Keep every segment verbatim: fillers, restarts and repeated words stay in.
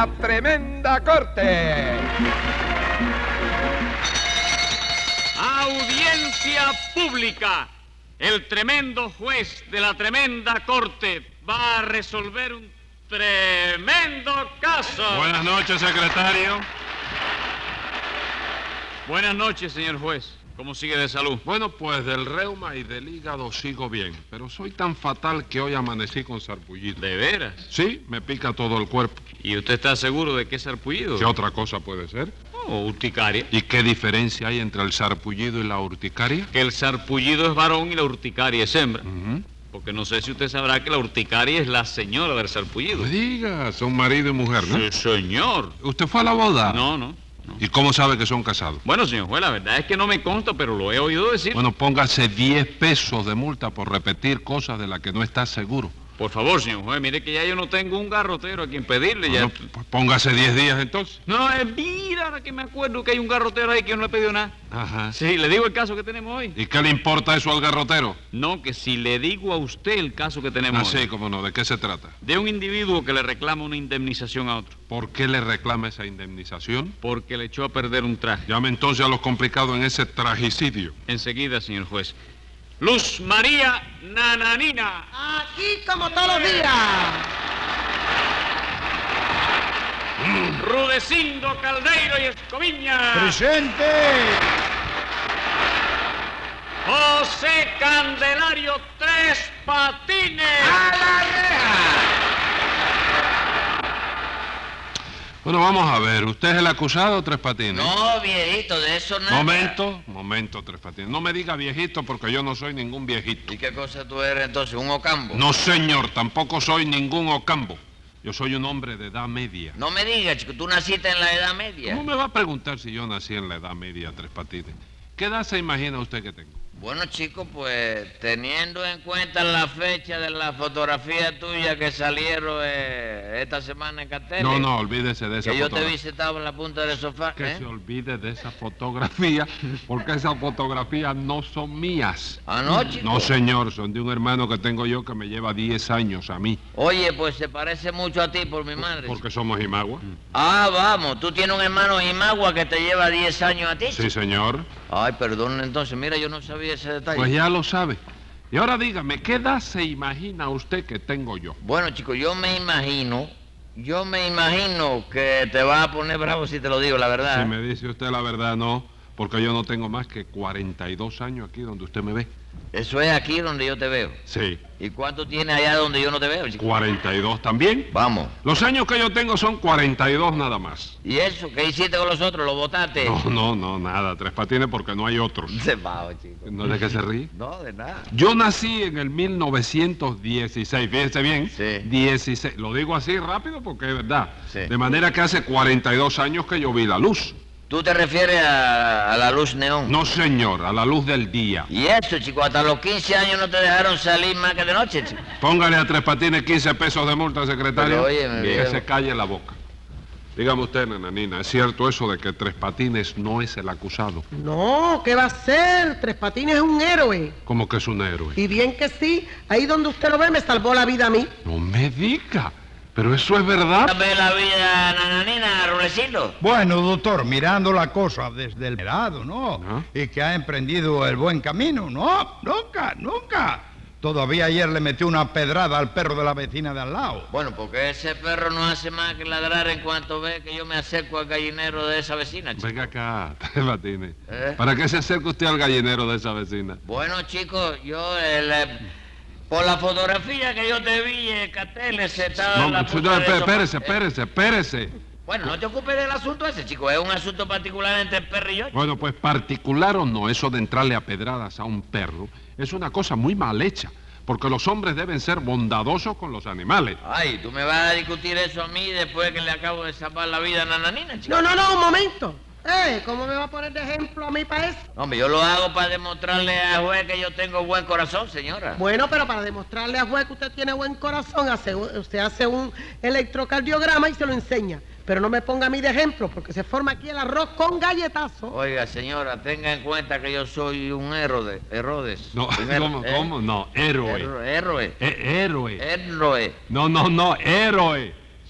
la Tremenda Corte. Audiencia pública. El tremendo juez de la Tremenda Corte va a resolver un tremendo caso. Buenas noches, secretario. Buenas noches, señor juez. ¿Cómo sigue de salud? Bueno, pues del reuma y del hígado sigo bien, pero soy tan fatal que hoy amanecí con sarpullido. ¿De veras? Sí, me pica todo el cuerpo. ¿Y usted está seguro de que es sarpullido? ¿Qué otra cosa puede ser? Oh, urticaria. ¿Y qué diferencia hay entre el sarpullido y la urticaria? Que el sarpullido es varón y la urticaria es hembra. Uh-huh. Porque no sé si usted sabrá que la urticaria es la señora del sarpullido. No diga, son marido y mujer, ¿no? Sí, señor. ¿Usted fue a la boda? No, no. No. ¿Y cómo sabe que son casados? Bueno, señor juez, la verdad es que no me consta, pero lo he oído decir. Bueno, póngase diez pesos de multa por repetir cosas de las que no está seguro. Por favor, señor juez, mire que ya yo no tengo un garrotero a quien pedirle. Bueno, ya... pues póngase diez días entonces. No, eh, mira, ahora que me acuerdo que hay un garrotero ahí que yo no le he pedido nada. Ajá. Sí, le digo el caso que tenemos hoy. ¿Y qué le importa eso al garrotero? No, que si le digo a usted el caso que tenemos Ah, hoy. sí, cómo no, ¿de qué se trata? De un individuo que le reclama una indemnización a otro. ¿Por qué le reclama esa indemnización? Porque le echó a perder un traje. Llame entonces a los complicados en ese tragicidio. Enseguida, señor juez. Luz María Nananina. Aquí como todos los días. Rudecindo Caldeiro y Escoviña. ¡Presente! José Candelario Tres Patines. ¡A la reja! Bueno, vamos a ver. ¿Usted es el acusado, Tres Patines? No, viejito, de eso nada. Momento, momento, Tres Patines. No me diga viejito porque yo no soy ningún viejito. ¿Y qué cosa tú eres entonces, un ocambo? No, señor, tampoco soy ningún ocambo. Yo soy un hombre de edad media. No me digas, chico, tú naciste en la edad media. ¿Cómo me va a preguntar si yo nací en la edad media, Tres Patines? ¿Qué edad se imagina usted que tengo? Bueno, chico, pues teniendo en cuenta la fecha de la fotografía tuya que salieron eh, esta semana en carteles. No, no, olvídese de esa Que yo te fotografía. vi sentado en la punta del sofá. Que ¿eh? se olvide de esa fotografía, porque esas fotografías no son mías. ¿Ah, no, chico? No, señor, son de un hermano que tengo yo que me lleva diez años a mí. Oye, pues se parece mucho a ti por mi madre. Porque somos Imagua. Ah, vamos, tú tienes un hermano Imagua que te lleva diez años a ti. Sí, señor. Ay, perdón, entonces, mira, yo no sabía ese detalle. Pues ya lo sabe. Y ahora dígame, ¿qué edad se imagina usted que tengo yo? Bueno, chico, yo me imagino, yo me imagino que te vas a poner bravo si te lo digo, la verdad. Si me dice usted la verdad, no, porque yo no tengo más que cuarenta y dos años aquí donde usted me ve. Eso es aquí donde yo te veo. Sí. ¿Y cuánto tienes allá donde yo no te veo, chico? cuarenta y dos también. Vamos. Los años que yo tengo son cuarenta y dos nada más. ¿Y eso? ¿Qué hiciste con los otros? ¿Los botaste? No, no, no, nada, Tres Patines, porque no hay otros. Se bajo, chico. ¿No de qué se ríe? No, de nada. Yo nací en el mil novecientos dieciséis, fíjese bien. Sí. dieciséis. Lo digo así rápido porque es verdad. Sí. De manera que hace cuarenta y dos años que yo vi la luz. ¿Tú te refieres a, a la luz neón? No, señor, a la luz del día. ¿Y eso, chico? Hasta los quince años no te dejaron salir más que de noche, chico. Póngale a Tres Patines quince pesos de multa, secretario. Pero, óyeme, que viejo. se calle la boca. Dígame usted, nananina, ¿es cierto eso de que Tres Patines no es el acusado? No, ¿qué va a ser? Tres Patines es un héroe. ¿Cómo que es un héroe? Y bien que sí, ahí donde usted lo ve me salvó la vida a mí. No me diga. Pero eso es verdad. ¿Ve la vida, nananina, Rulecito? Bueno, doctor, mirando la cosa desde el lado, ¿no? ¿Ah? Y que ha emprendido el buen camino. No, nunca, nunca. Todavía ayer le metió una pedrada al perro de la vecina de al lado. Bueno, porque ese perro no hace más que ladrar en cuanto ve que yo me acerco al gallinero de esa vecina, chico. Venga acá, Tres Patines. ¿Eh? ¿Para qué se acerca usted al gallinero de esa vecina? Bueno, chicos, yo... El, eh, por la fotografía que yo te vi en carteles, se estaba No, en la no, punta del espérese, sofá. espérese, espérese. Bueno, no te ocupes del asunto ese, chico. Es un asunto particular entre el perro y yo. Bueno, pues particular o no, eso de entrarle a pedradas a un perro es una cosa muy mal hecha, porque los hombres deben ser bondadosos con los animales. Ay, ¿tú me vas a discutir eso a mí después que le acabo de salvar la vida a Nananina, chico? No, no, no, un momento. Eh, ¿cómo me va a poner de ejemplo a mí para eso? Hombre, yo lo hago para demostrarle al juez que yo tengo buen corazón, señora. Bueno, pero para demostrarle a juez que usted tiene buen corazón, hace, usted hace un electrocardiograma y se lo enseña. Pero no me ponga a mí de ejemplo, porque se forma aquí el arroz con galletazo. Oiga, señora, tenga en cuenta que yo soy un héroe, Herodes. No, Un héroe, ¿cómo, ¿eh? cómo? No, héroe. Héroe, héroe. Eh, héroe. Héroe. No, no, no, héroe.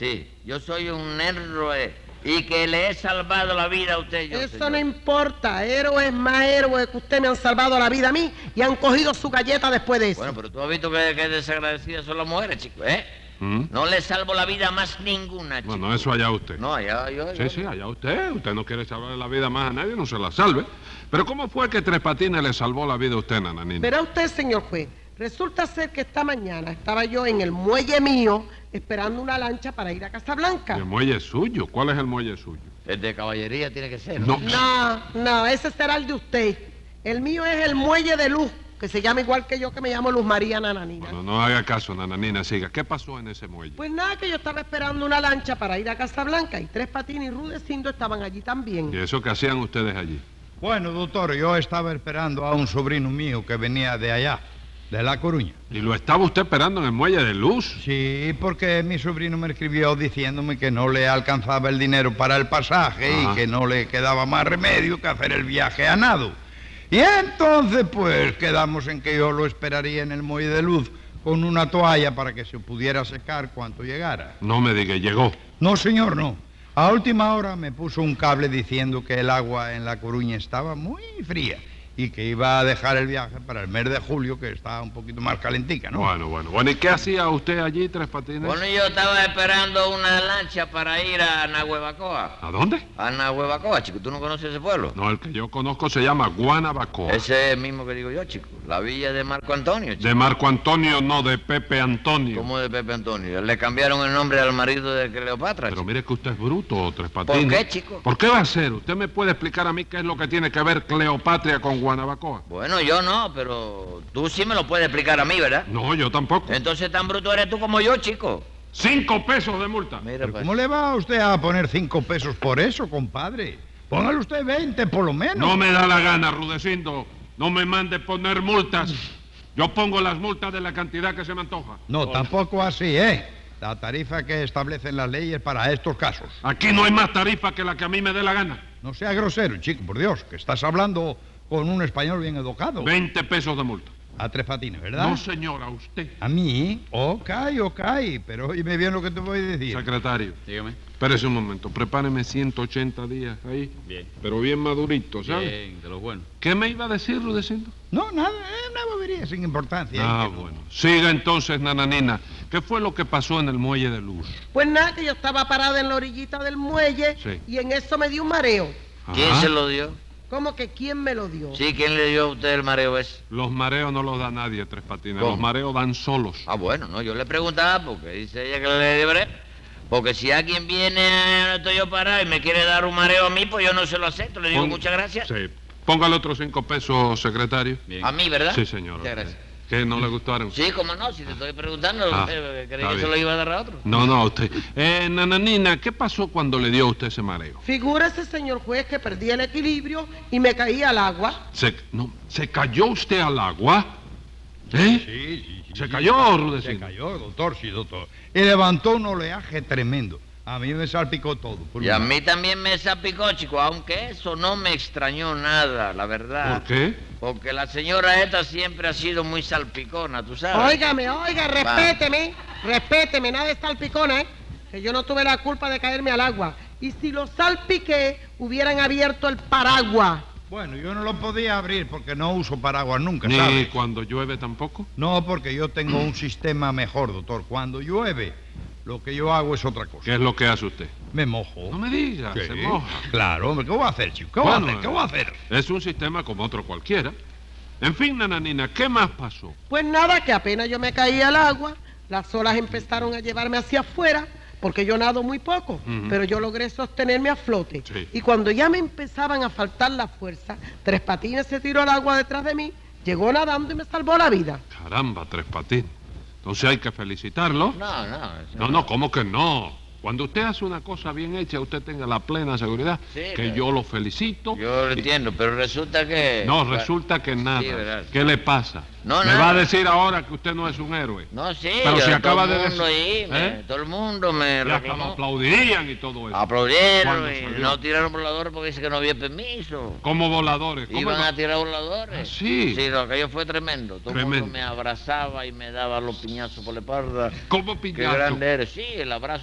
Sí, yo soy un héroe y que le he salvado la vida a usted. Yo, Eso señor. no importa, héroes más héroes que usted me han salvado la vida a mí y han cogido su galleta después de eso. Bueno, pero tú has visto que, que desagradecidas son las mujeres, chico, ¿eh? ¿Mm? No le salvo la vida a más ninguna, chico. Bueno, eso allá usted. No, allá yo... Sí, sí, allá usted. Usted no quiere salvar la vida más a nadie, no se la salve. Pero ¿cómo fue que Tres Patines le salvó la vida a usted, nananina? Verá usted, señor juez, resulta ser que esta mañana estaba yo en el muelle mío esperando una lancha para ir a Casablanca. ¿El muelle suyo? ¿Cuál es el muelle suyo? El de caballería tiene que ser. No. No, no, ese será el de usted. El mío es el muelle de Luz, que se llama igual que yo, que me llamo Luz María Nananina. Bueno, no haga caso, nananina, siga. ¿Qué pasó en ese muelle? Pues nada, que yo estaba esperando una lancha para ir a Casablanca y Tres Patines y Rudecindo estaban allí también. ¿Y eso qué hacían ustedes allí? Bueno, doctor, yo estaba esperando a un sobrino mío que venía de allá, de La Coruña. ¿Y lo estaba usted esperando en el muelle de Luz? Sí, porque mi sobrino me escribió diciéndome que no le alcanzaba el dinero para el pasaje Ajá. y que no le quedaba más remedio que hacer el viaje a nado. Y entonces, pues, quedamos en que yo lo esperaría en el muelle de Luz con una toalla para que se pudiera secar cuando llegara. No me diga, llegó. No, señor, no. A última hora me puso un cable diciendo que el agua en La Coruña estaba muy fría y que iba a dejar el viaje para el mes de julio, que está un poquito más calentica, ¿no? Bueno, bueno, bueno. ¿Y qué hacía usted allí, Tres Patines? Bueno, yo estaba esperando una lancha para ir a Nahuevacoa. ¿A dónde? A Nahuevacoa, chico. ¿Tú no conoces ese pueblo? No, el que yo conozco se llama Guanabacoa. Ese es el mismo que digo yo, chico. La villa de Marco Antonio, chico. De Marco Antonio, no, de Pepe Antonio. ¿Cómo de Pepe Antonio? Le cambiaron el nombre al marido de Cleopatra, Pero chico. mire que usted es bruto, Tres Patines. ¿Por qué, chico? ¿Por qué va a ser? ¿Usted me puede explicar a mí qué es lo que tiene que ver Cleopatra con Guanabacoa? Bueno, yo no, pero tú sí me lo puedes explicar a mí, ¿verdad? No, yo tampoco. Entonces tan bruto eres tú como yo, chico. Cinco pesos de multa. Mira, ¿Pero pues. cómo le va a usted a poner cinco pesos por eso, compadre? Póngale usted veinte por lo menos. No me da la gana, Rudecindo. No me mande poner multas. Yo pongo las multas de la cantidad que se me antoja. No, tampoco así, ¿eh? La tarifa que establecen las leyes para estos casos. Aquí no hay más tarifa que la que a mí me dé la gana. No sea grosero, chico, por Dios, que estás hablando con un español bien educado. Veinte pesos de multa. A Tres Patines, ¿verdad? No, señora, usted. ¿A mí? Ok, ok, pero oíme bien lo que te voy a decir. Secretario, Dígame. espérese un momento. Prepáreme ciento ochenta días ahí. Bien. Pero bien madurito, ¿sabe? Bien, de los buenos. ¿Qué me iba a decir, Rudecindo? No, nada, es una bobería sin importancia. Ah, ¿eh? Que no- bueno. Siga entonces, nananina. ¿Qué fue lo que pasó en el muelle de Luz? Pues nada, que yo estaba parada en la orillita del muelle Sí. y en eso me dio un mareo. ¿Quién Ajá. se lo dio? ¿Cómo que quién me lo dio? Sí, ¿quién le dio a usted el mareo ese? Los mareos no los da nadie, Tres Patines. ¿Cómo? Los mareos dan solos. Ah, bueno, no, yo le preguntaba porque dice ella que le deberé. Porque si alguien viene donde estoy yo parado y me quiere dar un mareo a mí, pues yo no se lo acepto. Le digo Pon- muchas gracias. Sí. Póngale otros cinco pesos, secretario. Bien. A mí, ¿verdad? Sí, señor. Muchas gracias. ¿Qué no le gustaron? Sí, cómo no, si te estoy preguntando, Ah, usted creí está que se bien. lo iba a dar a otro. No, no, a usted. Eh, nananina, ¿qué pasó cuando le dio a usted ese mareo? Figúrese, señor juez, que perdí el equilibrio y me caí al agua. ¿Se, no, ¿se cayó usted al agua? ¿Eh? Sí, sí, sí. ¿Se sí. cayó, Se Rudecindo? cayó, doctor, sí, doctor. Y levantó un oleaje tremendo. A mí me salpicó todo. por Y a un- mí también me salpicó, chico, aunque eso no me extrañó nada, la verdad. ¿Por qué? Porque la señora esta siempre ha sido muy salpicona, ¿tú sabes? Óigame, oiga, respéteme, respéteme, nada de salpicona, ¿eh? Que yo no tuve la culpa de caerme al agua. Y si lo salpiqué, hubieran abierto el paraguas. Bueno, yo no lo podía abrir porque no uso paraguas nunca, Ni ¿sabe? cuando llueve tampoco. No, porque yo tengo un sistema mejor, doctor. Cuando llueve, lo que yo hago es otra cosa. ¿Qué es lo que hace usted? Me mojo. No me diga, Sí. se moja. Claro, hombre, ¿qué voy a hacer, chico? ¿Qué voy Bueno, a hacer? ¿Qué voy a hacer? Es un sistema como otro cualquiera. En fin, nananina, ¿qué más pasó? Pues nada, que apenas yo me caí al agua, las olas empezaron a llevarme hacia afuera, porque yo nado muy poco, Ujú. pero yo logré sostenerme a flote. Sí. Y cuando ya me empezaban a faltar las fuerzas, Tres Patines se tiró al agua detrás de mí, llegó nadando y me salvó la vida. Caramba, Tres Patines. Entonces hay que felicitarlo. No, no. eso No, no, ¿cómo que no? Cuando usted hace una cosa bien hecha, usted tenga la plena seguridad Sí, que claro. yo lo felicito. Yo lo entiendo, pero resulta que... No, resulta que nada. verdad. ¿Qué le pasa? No, Me nada. va a decir ahora que usted no es un héroe. No, sí, Pero yo- si acaba todo de el mundo decir- ahí, me- ¿Eh? todo el mundo me Ya hasta lo reclamó. aplaudirían y todo eso. Aplaudieron ¿Cuándo y salió? no tiraron voladores porque dice que no había permiso. Como voladores. ¿Cómo Iban va? a tirar voladores. Ah, sí. Sí, lo que yo fue tremendo. Todo el Tremendo. mundo me abrazaba y me daba los piñazos por la espalda. ¿Cómo Qué piñazo? grande eres. Sí, el abrazo ese que Ah, te el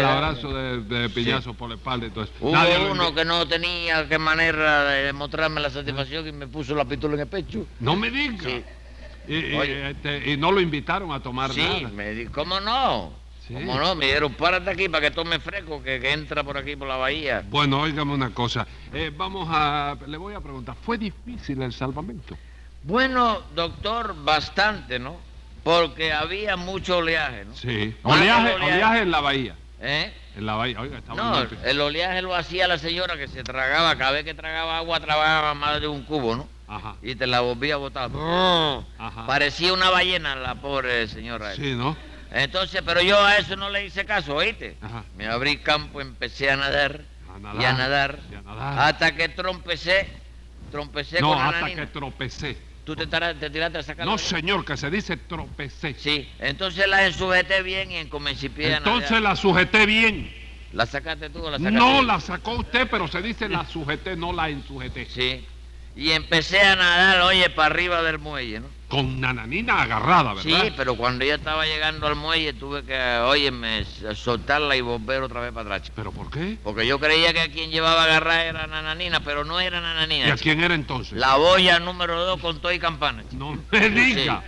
abrazo de, de piñazo por la espalda y todo eso. Hubo Nadie lo uno invi- que no tenía qué manera de mostrarme la satisfacción y me puso la pistola en el pecho. No me diga. Sí. Y, y, Oye. este, y no lo invitaron a tomar Sí, nada. me di, ¿cómo no? Sí. ¿Cómo no? Me dijeron, párate aquí para que tome fresco, que, que entra por aquí por la bahía. Bueno, óigame una cosa. Eh, vamos a... Le voy a preguntar, ¿fue difícil el salvamento? Bueno, doctor, bastante, ¿no? Porque había mucho oleaje, ¿no? Sí. Más Oleaje, oleaje. oleaje en la bahía. ¿Eh? En la bahía. Oiga, estaba No, en el- el oleaje lo hacía la señora que se tragaba, cada vez que tragaba agua tragaba más de un cubo, ¿no? Ajá. Y te la volvía a botar. Ajá. Parecía una ballena la pobre señora. Sí, ¿no? Entonces, pero yo a eso no le hice caso, ¿oíste? Ajá. Me abrí campo, empecé a nadar, A nadar, y a nadar, y a nadar. hasta que trompecé, trompecé No, con hasta Ananina. que tropecé. ¿Tú te, tara- te tiraste a sacar No, la- señor, que se dice tropecé. Sí, entonces la ensujeté bien y en comencé a Entonces nadar. la sujeté bien. ¿La sacaste tú o la sacaste No yo? la sacó usted, pero se dice la sujeté, no la ensujeté. Sí, y empecé a nadar, oye, para arriba del muelle, ¿no? Con nananina agarrada, ¿verdad? Sí, pero cuando ya estaba llegando al muelle tuve que, óyeme, soltarla y volver otra vez para atrás, chico. ¿Pero por qué? Porque yo creía que a quien llevaba agarrada era Nananina, pero no era Nananina. ¿Y a chico. quién era entonces? La boya número dos con todo y campana, chico. No me diga.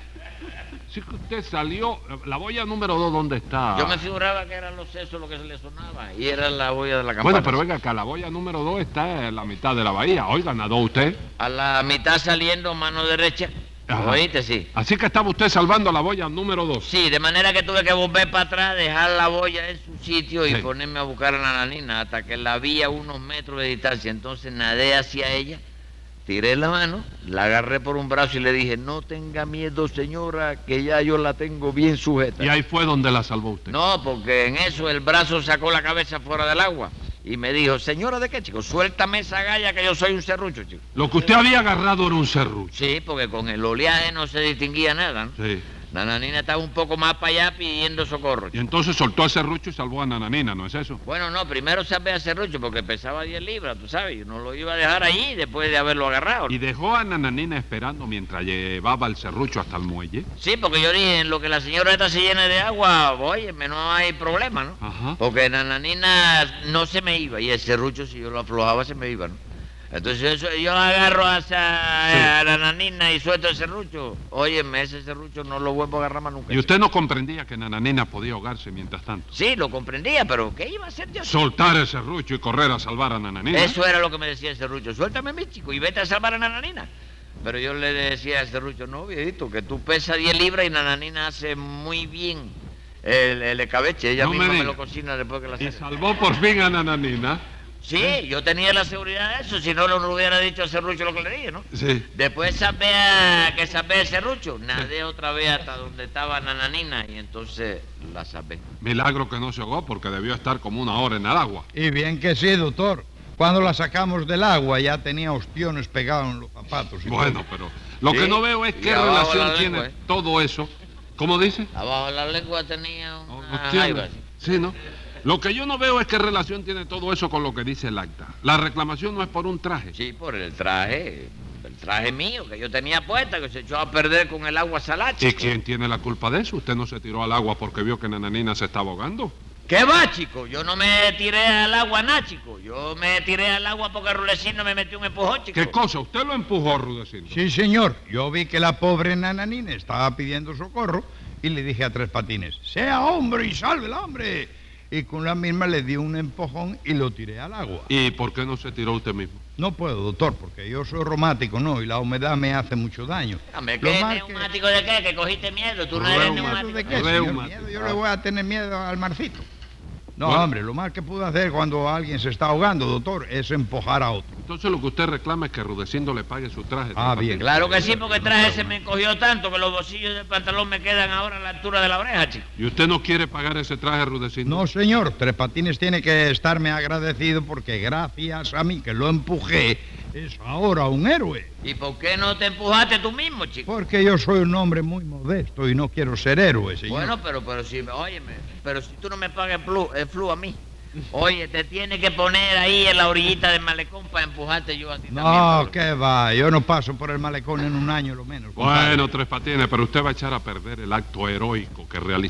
Sí que usted salió... La boya número dos, ¿dónde está? Yo me figuraba que eran los sesos lo que se le sonaba y era la boya de la campana. Bueno, pero venga acá, la boya número dos está en la mitad de la bahía. Oiga, nadó usted. A la mitad saliendo, mano derecha. Ajá. ¿Oíste? Sí. Así que estaba usted salvando la boya número dos. Sí, de manera que tuve que volver para atrás, dejar la boya en su sitio y Sí. ponerme a buscar a la nananina hasta que la vi a unos metros de distancia. Entonces nadé hacia ella, tiré la mano, la agarré por un brazo y le dije, no tenga miedo, señora, que ya yo la tengo bien sujeta. Y ahí fue donde la salvó usted. No, porque en eso el brazo sacó la cabeza fuera del agua y me dijo, señora, ¿de qué, chico? Suéltame esa galla que yo soy un serrucho, chico. Lo que usted había agarrado era un serrucho. Sí, porque con el oleaje no se distinguía nada, ¿no? Sí. La nananina estaba un poco más para allá pidiendo socorro, Y chico. entonces soltó a serrucho y salvó a Nananina, ¿no es eso? Bueno, no, primero salvé a serrucho porque pesaba diez libras, tú sabes, y no lo iba a dejar allí después de haberlo agarrado. Y dejó a Nananina esperando mientras llevaba el serrucho hasta el muelle. Sí, porque yo dije, en lo que la señora esta se llene de agua, oye, no hay problema, ¿no? Ajá. Porque la nananina no se me iba y el serrucho, si yo lo aflojaba, se me iba, ¿no? Entonces eso, yo agarro a, esa, a la nananina y suelto el serrucho. Óyeme, ese serrucho no lo vuelvo a agarrar más nunca. Y usted no comprendía que Nananina podía ahogarse mientras tanto. Sí, lo comprendía, pero ¿qué iba a hacer yo? Soltar el serrucho y correr a salvar a Nananina. Eso era lo que me decía el serrucho. Suéltame, mi chico, y vete a salvar a Nananina. Pero yo le decía al serrucho, no, viejito, que tú pesas diez libras y Nananina hace muy bien el, el escabeche. Ella No me misma me, diga. lo cocina después que la Y saca. salvó por fin a Nananina. Sí, yo tenía la seguridad de eso, si no, no le hubiera dicho al serrucho lo que le dije, ¿no? Sí. Después sabía que sabía el serrucho, nadé otra vez hasta donde estaba Nananina y entonces la sabé. Milagro que no se ahogó porque debió estar como una hora en el agua. Y bien que sí, doctor. Cuando la sacamos del agua ya tenía ostiones pegados en los zapatos. y Bueno, pero lo Sí, que no veo es y qué abajo relación la tiene lengua, ¿eh? todo eso. ¿Cómo dice? Abajo de la lengua tenía Oh, una hostia, jaiba. sí, ¿no? Lo que yo no veo es qué relación tiene todo eso con lo que dice el acta. La reclamación no es por un traje. Sí, por el traje, el traje mío que yo tenía puesta, que se echó a perder con el agua salada. ¿Y chico. quién tiene la culpa de eso? ¿Usted no se tiró al agua porque vio que Nananina se estaba ahogando? ¿Qué va, chico? Yo no me tiré al agua, nada, chico. Yo me tiré al agua porque Rulecino me metió un empujón, chico. ¿Qué cosa? ¿Usted lo empujó, Rudecindo? Sí, señor. Yo vi que la pobre Nananina estaba pidiendo socorro y le dije a Tres Patines, sea hombre y salve el hombre. Y con la misma le di un empujón y lo tiré al agua. ¿Y por qué no se tiró usted mismo? No puedo, doctor, porque yo soy reumático, ¿no? Y la humedad me hace mucho daño. Hombre, Lo ¿qué más que- neumático de qué? ¿Que cogiste miedo? Tú no eres Reumático. neumático. ¿De qué, señor? Reumático. Miedo, yo le voy a tener miedo al marcito. No, Bueno. hombre, lo más que puedo hacer cuando alguien se está ahogando, doctor, es empujar a otro. Entonces lo que usted reclama es que Rudecindo le pague su traje. Ah, Tres bien. Patines. Claro que sí, porque el traje se me encogió tanto que los bolsillos del pantalón me quedan ahora a la altura de la oreja, chico. ¿Y usted no quiere pagar ese traje, Rudecindo? No, señor, Tres Patines tiene que estarme agradecido porque gracias a mí que lo empujé, es ahora un héroe. ¿Y por qué no te empujaste tú mismo, chico? Porque yo soy un hombre muy modesto y no quiero ser héroe, señor. Bueno, pero, pero si, óyeme, pero si tú no me pagas el flu, el flu a mí, oye, te tienes que poner ahí en la orillita del malecón para empujarte yo a ti también. no, Pablo. qué va, yo no paso por el malecón en un año lo menos. compadre. Bueno, Tres Patines, pero usted va a echar a perder el acto heroico que realizó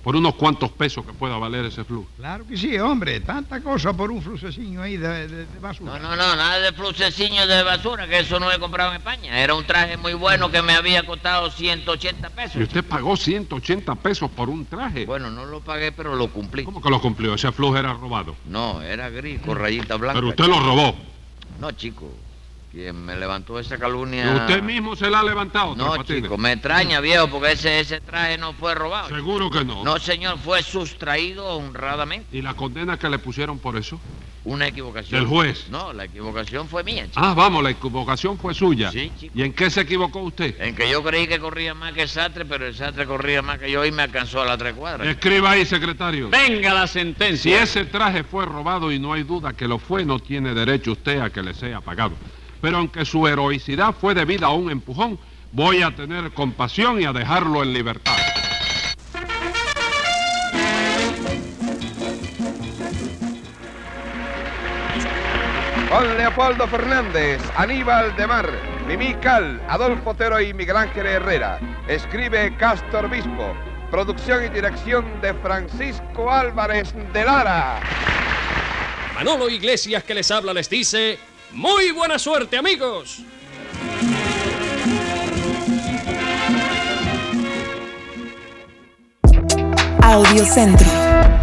por unos cuantos pesos que pueda valer ese flujo. Claro que sí, hombre. Tanta cosa por un flucecillo ahí de, de, de basura. No, no, no, nada de flucecillo de basura, que eso no he comprado en España. Era un traje muy bueno que me había costado ciento ochenta pesos. ¿Y usted pagó ciento ochenta pesos por un traje? Bueno, no lo pagué, pero lo cumplí. ¿Cómo que lo cumplió? Ese flujo era robado. No, era gris con rayita blanca. Pero usted lo robó. No, chico. Quien me levantó esa calumnia... ¿Y usted mismo se la ha levantado? No, Tres Patines? chico, me extraña, viejo, porque ese, ese traje no fue robado. Seguro que no. No, señor, fue sustraído honradamente. ¿Y la condena que le pusieron por eso? Una equivocación. ¿Del juez? No, la equivocación fue mía, chico. Ah, vamos, la equivocación fue suya. Sí, chico. ¿Y en qué se equivocó usted? En que yo creí que corría más que el Sastre, pero el Sastre corría más que yo y me alcanzó a las tres cuadras. Escriba ahí, secretario. Venga la Si sentencia. ese traje fue robado y no hay duda que lo fue, no tiene derecho usted a que le sea pagado. Pero aunque su heroicidad fue debida a un empujón, voy a tener compasión y a dejarlo en libertad. Juan Leopoldo Fernández, Aníbal de Mar, Mimí Cal, Adolfo Otero y Miguel Ángel Herrera. Escribe Castor Bispo. Producción y dirección de Francisco Álvarez de Lara. Manolo Iglesias, que les habla, les dice: ¡muy buena suerte, amigos! Audiocentro.